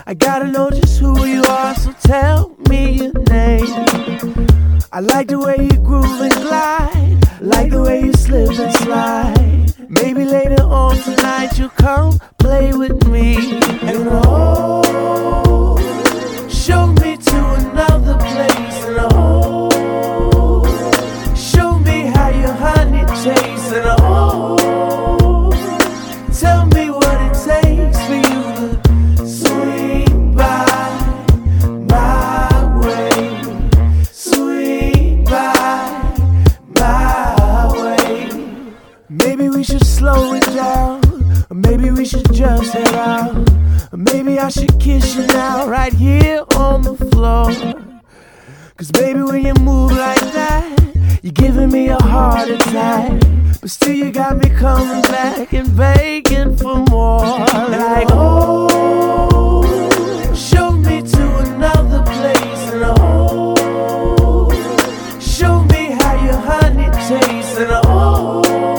I gotta know just who you are, so tell me your name. I like the way you groove and glide, like the way you slip and slide. Maybe later on tonight you'll come play with me. And oh, show me to another place. And oh, show me how your honey tastes. And oh, tell me what it takes for you to swing by my way, swing by my way. Maybe we should slow it down, or maybe we should just head out, or maybe I should kiss you now right here on the floor. Cause baby, when you move like that, you're giving me a heart attack. But still you got me coming back and begging for more. Like, oh, show me to another place. And oh, show me how your honey tastes. And oh,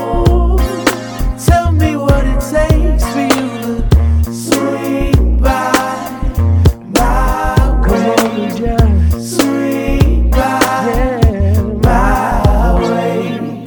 tell me what it takes for you to swing by my way. Swing by my way.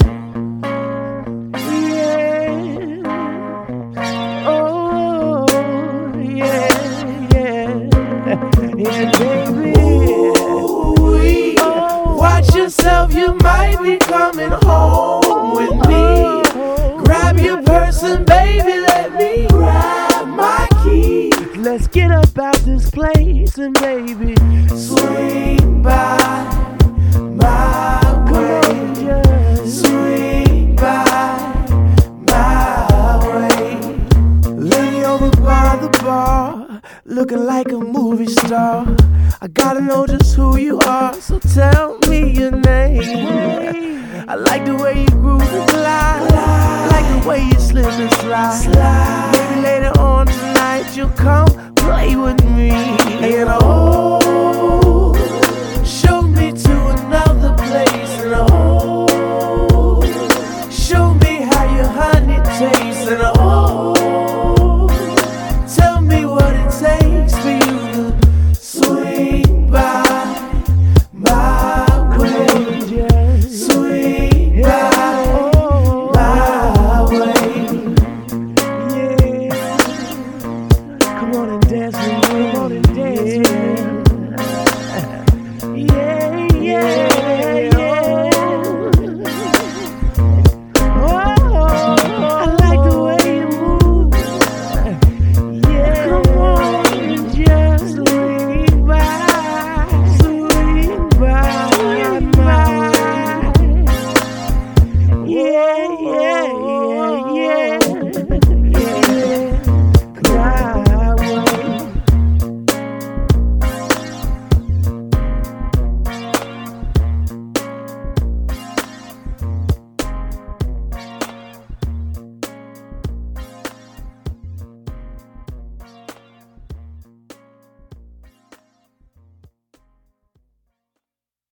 Yeah. Oh, yeah, yeah. Yeah, baby. Ooh-wee. Watch yourself, you might be coming home with me. Grab your purse and baby, let me grab my key. Let's get up out this place and baby, swing by my way. Swing by my way. Lady over by the bar, looking like a movie star. I gotta know just who you are, so tell me your name. I like the way you groove and glide, I like the way you slip and slide. Maybe later on tonight you'll come play with me. And oh, show me to another place. And oh, show me how your honey tastes. And oh, tell me what it takes for you to swing by my way. Swing by my way. Yeah. Come on and dance with me. Come on and dance with me. Yeah, yeah, yeah. Oh, I like the way you move. Yeah, come on and just swing by my. Yeah, yeah, yeah.